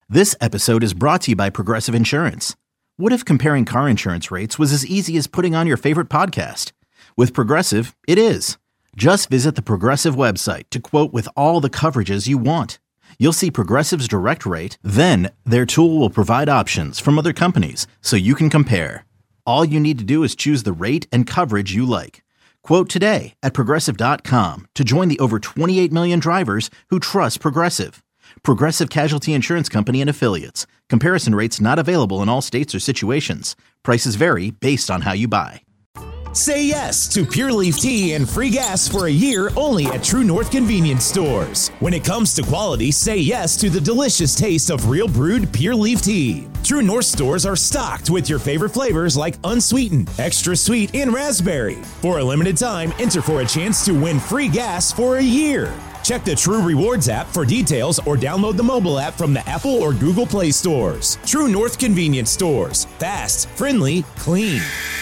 This episode is brought to you by Progressive Insurance. What if comparing car insurance rates was as easy as putting on your favorite podcast? With Progressive, it is. Just visit the Progressive website to quote with all the coverages you want. You'll see Progressive's direct rate, then their tool will provide options from other companies so you can compare. All you need to do is choose the rate and coverage you like. Quote today at Progressive.com to join the over 28 million drivers who trust Progressive. Progressive Casualty Insurance Company and Affiliates. Comparison rates not available in all states or situations. Prices vary based on how you buy. Say yes to Pure Leaf Tea and free gas for a year only at True North Convenience Stores. When it comes to quality, say yes to the delicious taste of real brewed Pure Leaf Tea. True North stores are stocked with your favorite flavors like unsweetened, extra sweet, and raspberry. For a limited time, enter for a chance to win free gas for a year. Check the True Rewards app for details or download the mobile app from the Apple or Google Play stores. True North Convenience Stores. Fast, friendly, clean.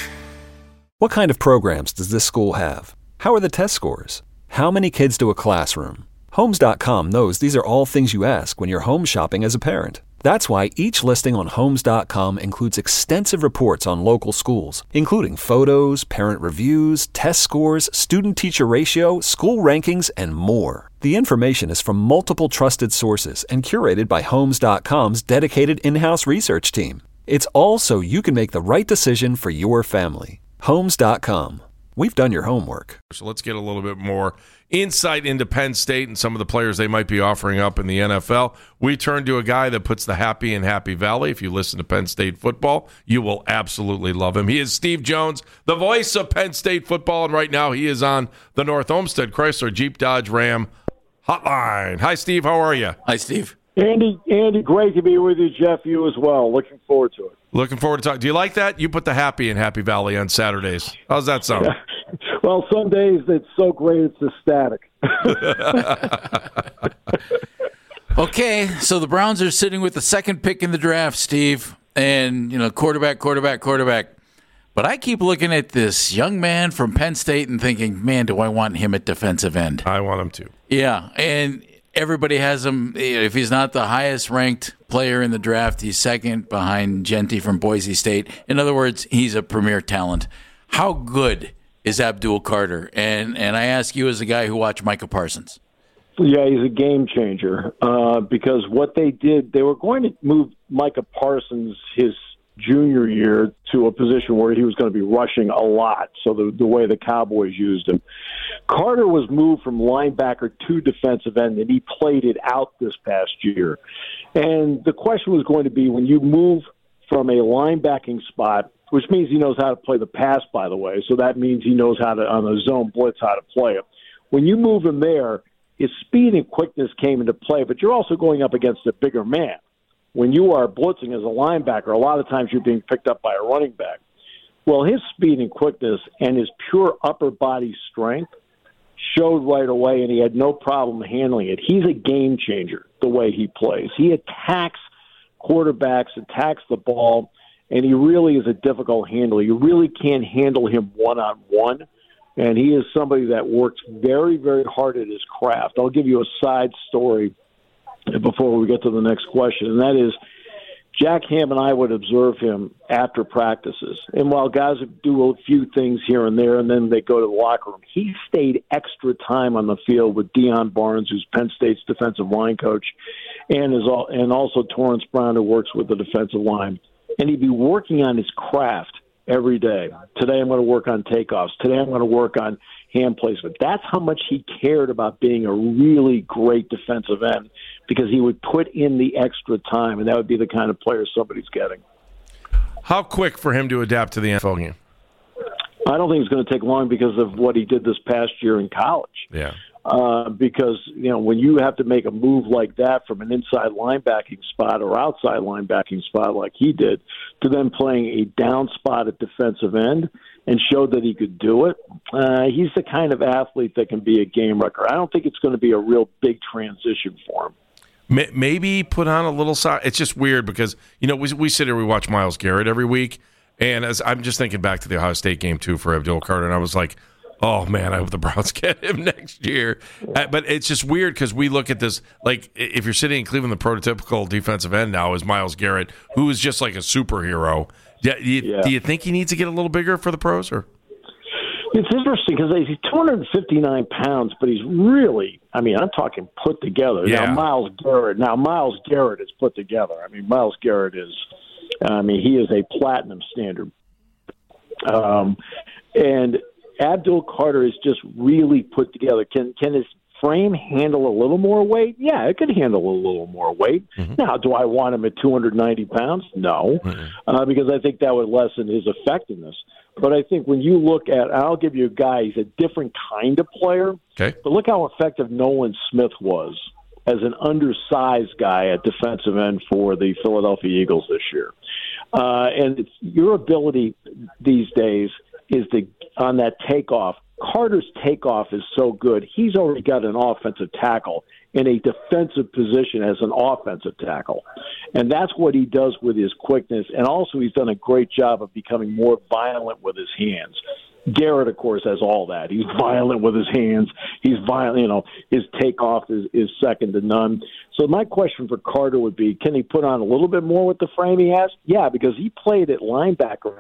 What kind of programs does this school have? How are the test scores? How many kids do a classroom? Homes.com knows these are all things you ask when you're home shopping as a parent. That's why each listing on Homes.com includes extensive reports on local schools, including photos, parent reviews, test scores, student-teacher ratio, school rankings, and more. The information is from multiple trusted sources and curated by Homes.com's dedicated in-house research team. It's all so you can make the right decision for your family. Homes.com. We've done your homework. So let's get a little bit more insight into Penn State and some of the players they might be offering up in the NFL. We turn to a guy that puts the happy in Happy Valley. If you listen to Penn State football, you will absolutely love him. He is Steve Jones, the voice of Penn State football, and right now he is on the North Olmsted Chrysler Jeep Dodge Ram hotline. Hi, Steve. How are you? Hi, Steve. Andy, great to be with you, Jeff. You as well. Looking forward to it. Looking forward to talking. Do you like that? You put the happy in Happy Valley on Saturdays. How's that sound? Well, some days it's so great it's ecstatic. Okay, so the Browns are sitting with the second pick in the draft, Steve, and, quarterback. But I keep looking at this young man from Penn State and thinking, man, do I want him at defensive end? I want him to. Yeah, and everybody has him. If he's not the highest-ranked player in the draft, he's second behind Genty from Boise State. In other words, he's a premier talent. How good is Abdul Carter? And I ask you as a guy who watched Micah Parsons. Yeah, he's a game changer because what they did, they were going to move Micah Parsons his junior year to a position where he was going to be rushing a lot, so the way the Cowboys used him. Carter was moved from linebacker to defensive end, and he played it out this past year. And the question was going to be, when you move from a linebacking spot, which means he knows how to play the pass, by the way, so that means he knows how to, on a zone blitz, how to play it. When you move him there, his speed and quickness came into play, but you're also going up against a bigger man. When you are blitzing as a linebacker, a lot of times you're being picked up by a running back. Well, his speed and quickness and his pure upper body strength showed right away, and he had no problem handling it. He's a game changer the way he plays. He attacks quarterbacks, attacks the ball, and he really is a difficult handler. You really can't handle him one-on-one, and he is somebody that works very, very hard at his craft. I'll give you a side story before we get to the next question, and that is Jack Ham and I would observe him after practices. And while guys would do a few things here and there, and then they go to the locker room, he stayed extra time on the field with Deion Barnes, who's Penn State's defensive line coach, and also Torrance Brown, who works with the defensive line. And he'd be working on his craft every day. Today I'm going to work on takeoffs. Today I'm going to work on hand placement. That's how much he cared about being a really great defensive end, because he would put in the extra time, and that would be the kind of player somebody's getting. How quick for him to adapt to the NFL game? I don't think it's going to take long because of what he did this past year in college. Yeah. Because, when you have to make a move like that from an inside linebacking spot or outside linebacking spot like he did to then playing a down spot at defensive end and showed that he could do it, he's the kind of athlete that can be a game wrecker. I don't think it's going to be a real big transition for him. Maybe put on a little side. It's just weird because, we sit here, we watch Myles Garrett every week, and as I'm just thinking back to the Ohio State game, too, for Abdul Carter, and I was like, Oh, man, I hope the Browns get him next year. But it's just weird because we look at this, like, if you're sitting in Cleveland, the prototypical defensive end now is Myles Garrett, who is just like a superhero. Do you think he needs to get a little bigger for the pros? Or it's interesting because he's 259 pounds, but he's really, I'm talking put together. Yeah. Now, Myles Garrett is put together. Myles Garrett is, he is a platinum standard. And Abdul Carter is just really put together. Can his frame handle a little more weight? Yeah, it could handle a little more weight. Mm-hmm. Now, do I want him at 290 pounds? No, because I think that would lessen his effectiveness. But I think when you look at, I'll give you a guy, he's a different kind of player. Okay. But look how effective Nolan Smith was as an undersized guy at defensive end for the Philadelphia Eagles this year. And it's your ability these days is on that takeoff. Carter's takeoff is so good. He's already got an offensive tackle in a defensive position as an offensive tackle. And that's what he does with his quickness. And also he's done a great job of becoming more violent with his hands. Garrett, of course, has all that. He's violent with his hands. He's violent. His takeoff is second to none. So my question for Carter would be, can he put on a little bit more with the frame he has? Yeah, because he played at linebacker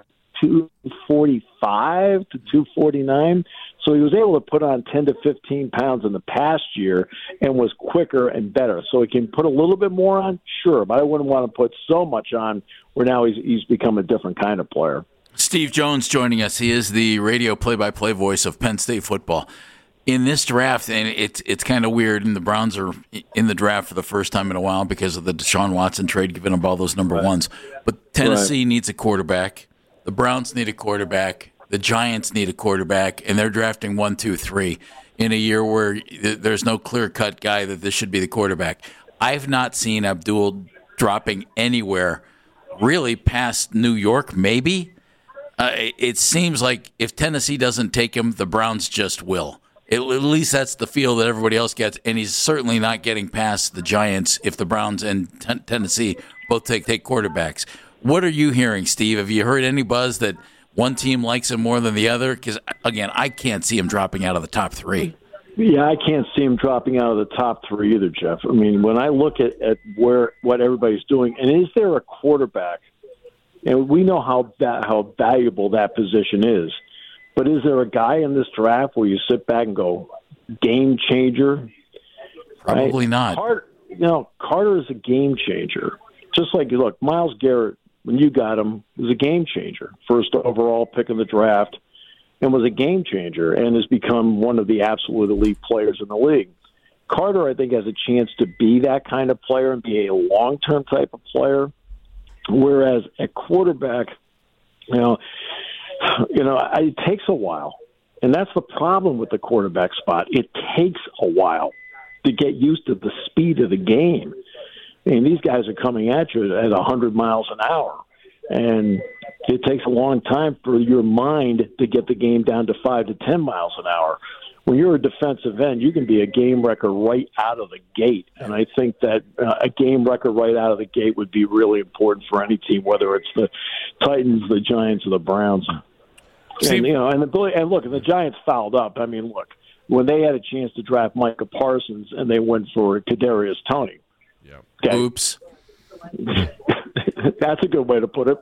245 to 249. So he was able to put on 10 to 15 pounds in the past year and was quicker and better. So he can put a little bit more on, sure, but I wouldn't want to put so much on where now he's become a different kind of player. Steve Jones joining us. He is the radio play-by-play voice of Penn State football. In this draft, and it's kind of weird, and the Browns are in the draft for the first time in a while because of the Deshaun Watson trade, giving up all those number ones. But Tennessee needs a quarterback. The Browns need a quarterback. The Giants need a quarterback, and they're drafting 1, 2, 3 in a year where there's no clear-cut guy that this should be the quarterback. I've not seen Abdul dropping anywhere really past New York, maybe. It seems like if Tennessee doesn't take him, the Browns just will. At least that's the feel that everybody else gets, and he's certainly not getting past the Giants if the Browns and Tennessee both take quarterbacks. What are you hearing, Steve? Have you heard any buzz that one team likes him more than the other? Because, again, I can't see him dropping out of the top 3. Yeah, I can't see him dropping out of the top 3 either, Jeff. When I look at what everybody's doing, and is there a quarterback, and we know how valuable that position is, but is there a guy in this draft where you sit back and go, game changer? Probably not. Carter is a game changer. Just like, look, Myles Garrett, when you got him, was a game changer. First overall pick of the draft, and was a game changer, and has become one of the absolute elite players in the league. Carter, I think, has a chance to be that kind of player and be a long-term type of player, whereas at quarterback, it takes a while. And that's the problem with the quarterback spot. It takes a while to get used to the speed of the game. These guys are coming at you at 100 miles an hour, and it takes a long time for your mind to get the game down to 5 to 10 miles an hour. When you're a defensive end, you can be a game wrecker right out of the gate, and I think that a game wrecker right out of the gate would be really important for any team, whether it's the Titans, the Giants, or the Browns. And look, the Giants fouled up. Look, when they had a chance to draft Micah Parsons and they went for Kadarius Toney. Yeah. Okay. Oops. That's a good way to put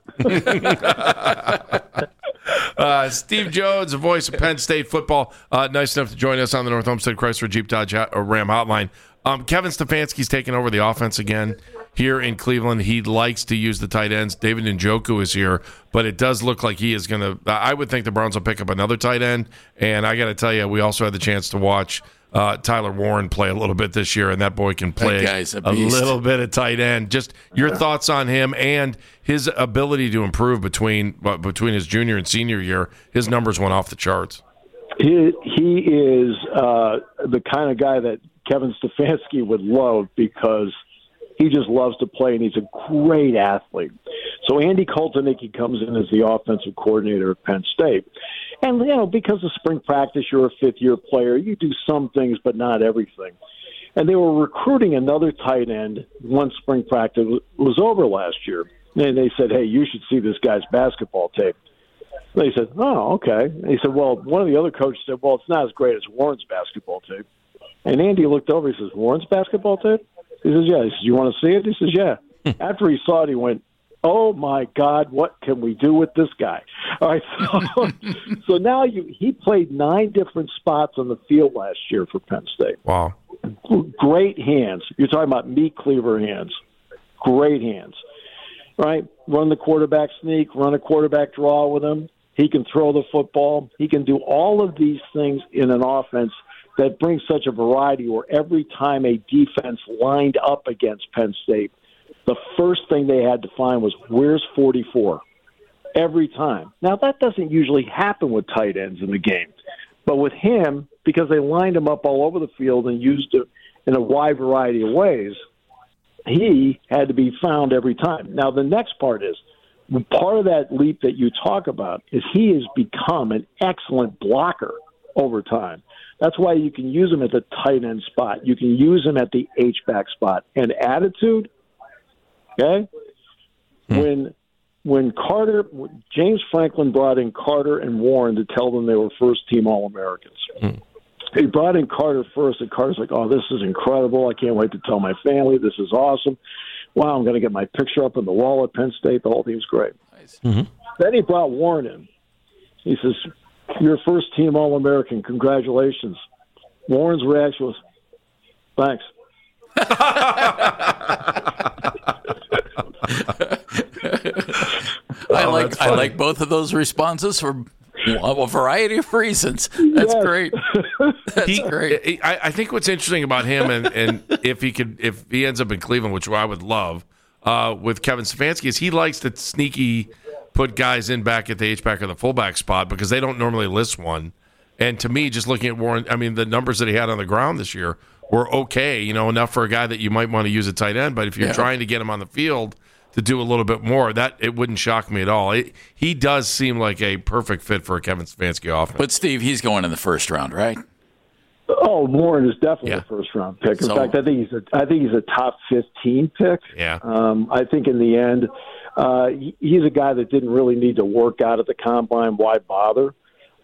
it. Steve Jones, the voice of Penn State football, nice enough to join us on the North Olmsted Chrysler Jeep Dodge Ram hotline. Kevin Stefanski's taking over the offense again here in Cleveland. He likes to use the tight ends. David Njoku is here, but it does look like he is going to I would think the Browns will pick up another tight end, and I got to tell you, we also had the chance to watch Tyler Warren play a little bit this year, and that boy can play a little bit of tight end. Just your thoughts on him and his ability to improve between his junior and senior year. His numbers went off the charts. He is the kind of guy that Kevin Stefanski would love because he just loves to play, and he's a great athlete. So Andy Koltanicki comes in as the offensive coordinator at Penn State. And, because of spring practice, you're a fifth-year player. You do some things, but not everything. And they were recruiting another tight end once spring practice was over last year. And they said, hey, you should see this guy's basketball tape. They said, oh, okay. And he said, well, one of the other coaches said, well, it's not as great as Warren's basketball tape. And Andy looked over. He says, Warren's basketball tape? He says, yeah. He says, you want to see it? He says, yeah. After he saw it, he went, oh, my God, what can we do with this guy? All right, so now he played 9 different spots on the field last year for Penn State. Wow. Great hands. You're talking about meat cleaver hands. Great hands. Right? Run the quarterback sneak, run a quarterback draw with him. He can throw the football. He can do all of these things in an offense that brings such a variety where every time a defense lined up against Penn State, the first thing they had to find was, where's 44? Every time. Now, that doesn't usually happen with tight ends in the game. But with him, because they lined him up all over the field and used it in a wide variety of ways, he had to be found every time. Now, the next part is, part of that leap that you talk about is he has become an excellent blocker over time. That's why you can use him at the tight end spot. You can use him at the H-back spot. And attitude, okay? When James Franklin brought in Carter and Warren to tell them they were first-team All-Americans, he brought in Carter first, and Carter's like, oh, this is incredible. I can't wait to tell my family. This is awesome. Wow, I'm going to get my picture up on the wall at Penn State. The whole team's great. Nice. Mm-hmm. Then he brought Warren in. He says, you're first-team All-American. Congratulations. Warren's reaction was, thanks. I like both of those responses for a variety of reasons. That's great. That's great. I think what's interesting about him, and if he ends up in Cleveland, which I would love, with Kevin Stefanski, is he likes to sneaky put guys in back at the H-back or the fullback spot because they don't normally list one. And to me, just looking at Warren, I mean, the numbers that he had on the ground this year were okay, enough for a guy that you might want to use at tight end. But if you're trying to get him on the field to do a little bit more, that it wouldn't shock me at all. He does seem like a perfect fit for a Kevin Stefanski offense. But Steve, he's going in the first round, right? Oh, Warren is definitely a first-round pick. In fact, I think he's a top 15 pick. Yeah. I think in the end, he's a guy that didn't really need to work out at the combine. Why bother?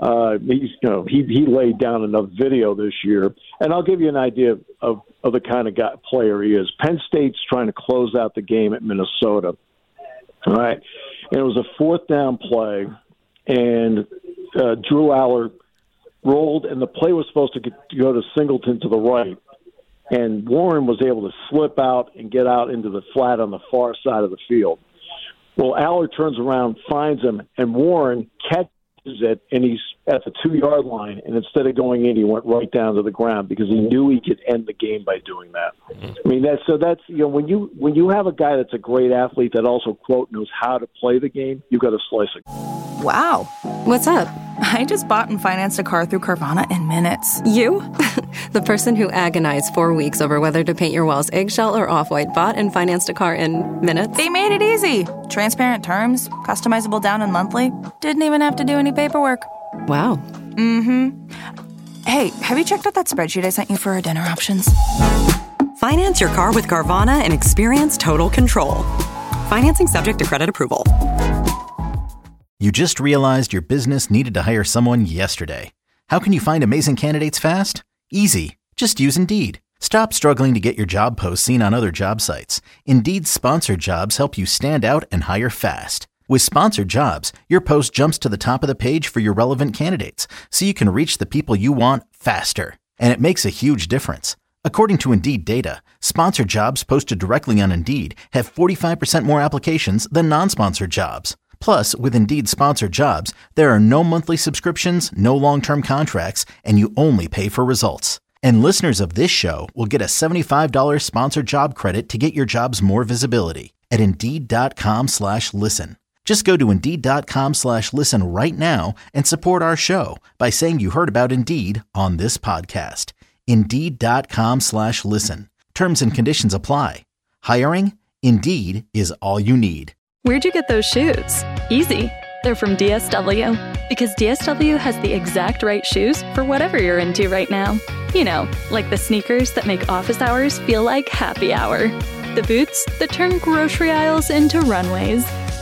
He laid down enough video this year, and I'll give you an idea of the kind of player he is. Penn State's trying to close out the game at Minnesota. All right, and it was a 4th down play, and Drew Aller rolled, and the play was supposed to go to Singleton to the right, and Warren was able to slip out and get out into the flat on the far side of the field. Well, Aller turns around, finds him, and Warren catches it, and he's at the 2-yard line, and instead of going in, he went right down to the ground because he knew he could end the game by doing that. I mean, that's when you have a guy that's a great athlete that also, quote, knows how to play the game, you got to slice it. Wow. What's up? I just bought and financed a car through Carvana in minutes. You? The person who agonized 4 weeks over whether to paint your walls eggshell or off-white bought and financed a car in minutes? They made it easy. Transparent terms, customizable down and monthly. Didn't even have to do any paperwork. Wow. Mm-hmm. Hey, have you checked out that spreadsheet I sent you for our dinner options? Finance your car with Carvana and experience total control. Financing subject to credit approval. You just realized your business needed to hire someone yesterday. How can you find amazing candidates fast? Easy. Just use Indeed. Stop struggling to get your job posts seen on other job sites. Indeed's sponsored jobs help you stand out and hire fast. With sponsored jobs, your post jumps to the top of the page for your relevant candidates, so you can reach the people you want faster. And it makes a huge difference. According to Indeed data, sponsored jobs posted directly on Indeed have 45% more applications than non-sponsored jobs. Plus, with Indeed sponsored jobs, there are no monthly subscriptions, no long-term contracts, and you only pay for results. And listeners of this show will get a $75 sponsored job credit to get your jobs more visibility at Indeed.com/listen. Just go to Indeed.com/listen right now and support our show by saying you heard about Indeed on this podcast. Indeed.com/listen. Terms and conditions apply. Hiring? Indeed is all you need. Where'd you get those shoes? Easy. They're from DSW. Because DSW has the exact right shoes for whatever you're into right now. You know, like the sneakers that make office hours feel like happy hour. The boots that turn grocery aisles into runways.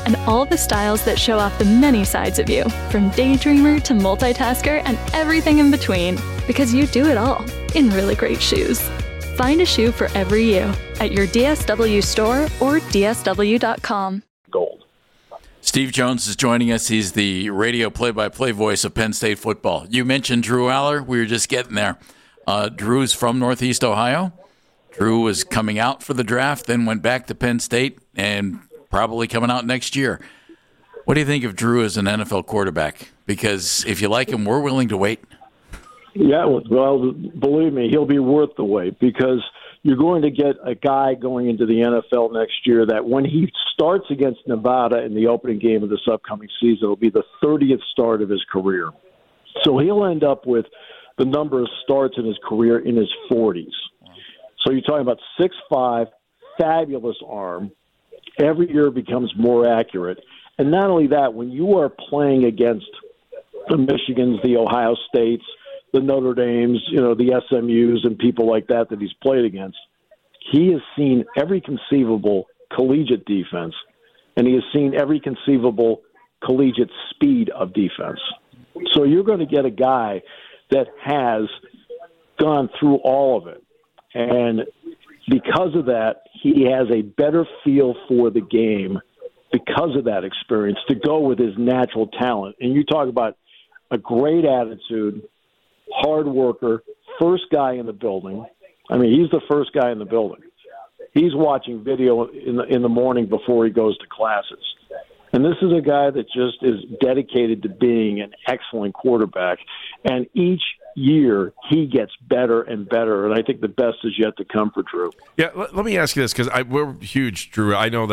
and all the styles that show off the many sides of you, from daydreamer to multitasker and everything in between, because you do it all in really great shoes. Find a shoe for every you at your DSW store or dsw.com. Gold. Steve Jones is joining us. He's the radio play-by-play voice of Penn State football. You mentioned Drew Aller. We were just getting there. Drew's from Northeast Ohio. Drew was coming out for the draft, then went back to Penn State, and probably coming out next year. What do you think of Drew as an NFL quarterback? Because if you like him, we're willing to wait. Yeah, well, believe me, he'll be worth the wait, because you're going to get a guy going into the NFL next year that when he starts against Nevada in the opening game of this upcoming season, it'll be the 30th start of his career. So he'll end up with the number of starts in his career in his 40s. So you're talking about 6'5", fabulous arm. Every year becomes more accurate. And not only that, when you are playing against the Michigans, the Ohio States, the Notre Dames, the SMUs and people like that he's played against, he has seen every conceivable collegiate defense, and he has seen every conceivable collegiate speed of defense. So you're going to get a guy that has gone through all of it. And because of that, he has a better feel for the game because of that experience to go with his natural talent. And you talk about a great attitude, hard worker, first guy in the building. I mean, he's the first guy in the building. He's watching video in the morning before he goes to classes. And this is a guy that just is dedicated to being an excellent quarterback. And each year he gets better and better, and I think the best is yet to come for Drew. Yeah, let me ask you this, because we're huge Drew. I know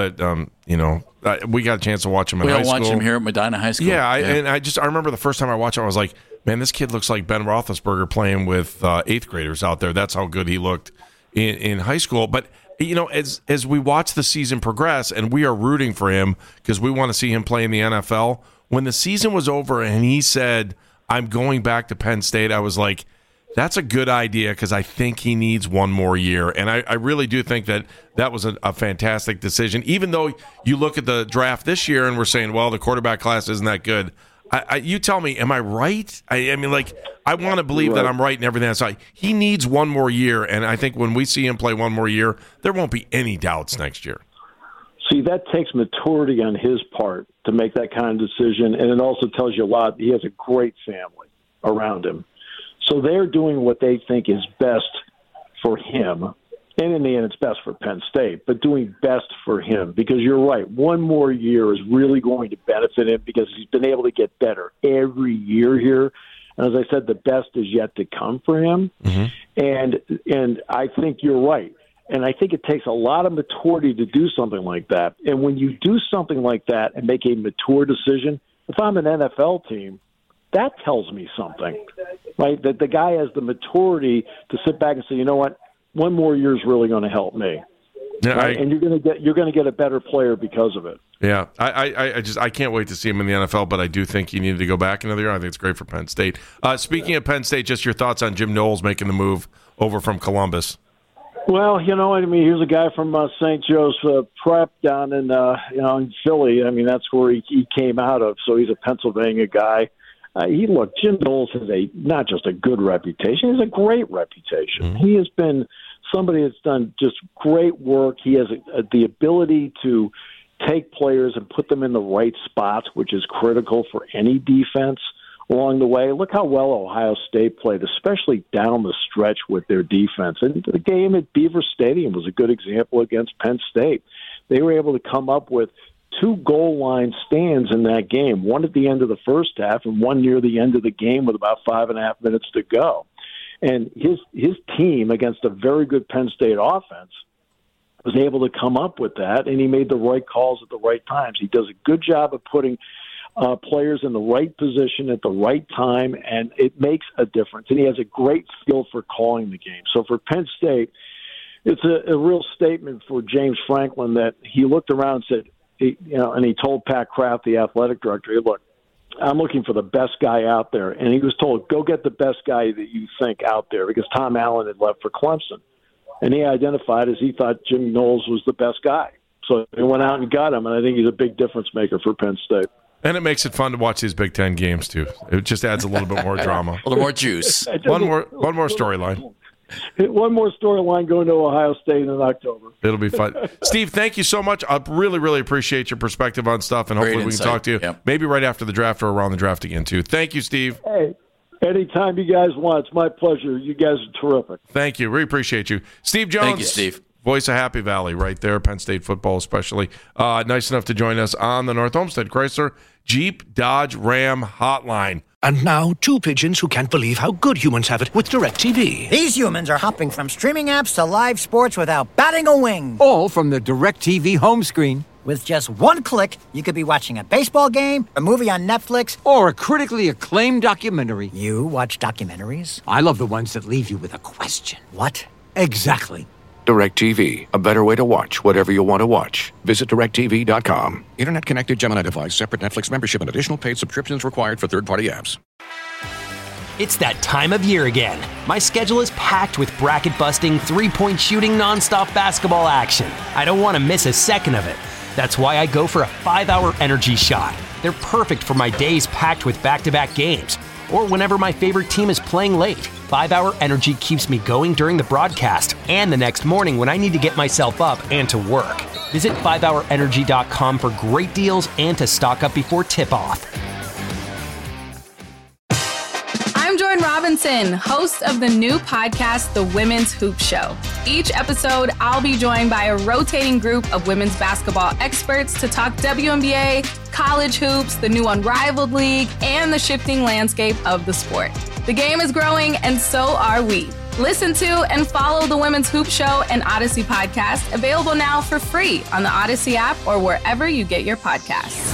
that we got a chance to watch him in high school. We all watch him here at Medina High School. Yeah, and I remember the first time I watched him, I was like, man, this kid looks like Ben Roethlisberger playing with 8th graders out there. That's how good he looked in high school. But as we watch the season progress, and we are rooting for him because we want to see him play in the NFL, when the season was over and he said, I'm going back to Penn State, I was like, that's a good idea, because I think he needs one more year. And I really do think that was a fantastic decision. Even though you look at the draft this year and we're saying, well, the quarterback class isn't that good. You tell me, am I right? I mean, I want to believe that I'm right in everything. So he needs one more year, and I think when we see him play one more year, there won't be any doubts next year. See, that takes maturity on his part to make that kind of decision, and it also tells you a lot. He has a great family around him. So they're doing what they think is best for him, and in the end, it's best for Penn State, but doing best for him, because you're right, one more year is really going to benefit him because he's been able to get better every year here. And as I said, the best is yet to come for him, and I think you're right. And I think it takes a lot of maturity to do something like that. And when you do something like that and make a mature decision, if I'm an NFL team, that tells me something, right? That the guy has the maturity to sit back and say, you know what, one more year is really going to help me. Yeah, right? And you're going to get a better player because of it. Yeah, I can't wait to see him in the NFL, but I do think he needed to go back another year. I think it's great for Penn State. Speaking of Penn State, just your thoughts on Jim Knowles making the move over from Columbus. Well, here's a guy from St. Joe's Prep down in in Philly. I mean, that's where he came out of. So he's a Pennsylvania guy. Jim Knowles has not just a good reputation; he has a great reputation. Mm-hmm. He has been somebody that's done just great work. He has the ability to take players and put them in the right spots, which is critical for any defense along the way. Look how well Ohio State played, especially down the stretch with their defense. And the game at Beaver Stadium was a good example against Penn State. They were able to come up with 2 goal line stands in that game, one at the end of the first half and one near the end of the game with about 5.5 minutes to go. And his team, against a very good Penn State offense, was able to come up with that, and he made the right calls at the right times. He does a good job of putting players in the right position at the right time, and it makes a difference. And he has a great skill for calling the game. So for Penn State, it's a real statement for James Franklin that he looked around and said, and he told Pat Kraft, the athletic director, hey, look, I'm looking for the best guy out there. And he was told, go get the best guy that you think out there, because Tom Allen had left for Clemson. And he identified as he thought Jim Knowles was the best guy. So they went out and got him, and I think he's a big difference maker for Penn State. And it makes it fun to watch these Big Ten games, too. It just adds a little bit more drama. A little more juice. One more storyline. One more storyline going to Ohio State in October. It'll be fun. Steve, thank you so much. I really, really appreciate your perspective on stuff, and hopefully we can talk to you maybe right after the draft or around the draft again, too. Thank you, Steve. Hey, anytime you guys want. It's my pleasure. You guys are terrific. Thank you. We appreciate you. Steve Jones. Thank you, Steve. Voice of Happy Valley right there, Penn State football especially. Nice enough to join us on the North Olmsted Chrysler Jeep Dodge Ram hotline. And now, two pigeons who can't believe how good humans have it with DirecTV. These humans are hopping from streaming apps to live sports without batting a wing. All from the DirecTV home screen. With just one click, you could be watching a baseball game, a movie on Netflix, or a critically acclaimed documentary. You watch documentaries? I love the ones that leave you with a question. What? Exactly. DirecTV, a better way to watch whatever you want to watch. Visit DirecTV.com. Internet connected Gemini device, separate Netflix membership, and additional paid subscriptions required for third-party apps. It's that time of year again. My schedule is packed with bracket-busting, three-point shooting, nonstop basketball action. I don't want to miss a second of it. That's why I go for a 5-hour energy shot. They're perfect for my days packed with back-to-back games, or whenever my favorite team is playing late. 5-hour energy keeps me going during the broadcast and the next morning when I need to get myself up and to work. Visit 5hourenergy.com for great deals and to stock up before tip-off. I'm Jordan Robinson, host of the new podcast, The Women's Hoop Show. Each episode, I'll be joined by a rotating group of women's basketball experts to talk WNBA, college hoops, the new Unrivaled League, and the shifting landscape of the sport. The game is growing, and so are we. Listen to and follow the Women's Hoop Show and Odyssey podcast, available now for free on the Odyssey app or wherever you get your podcasts.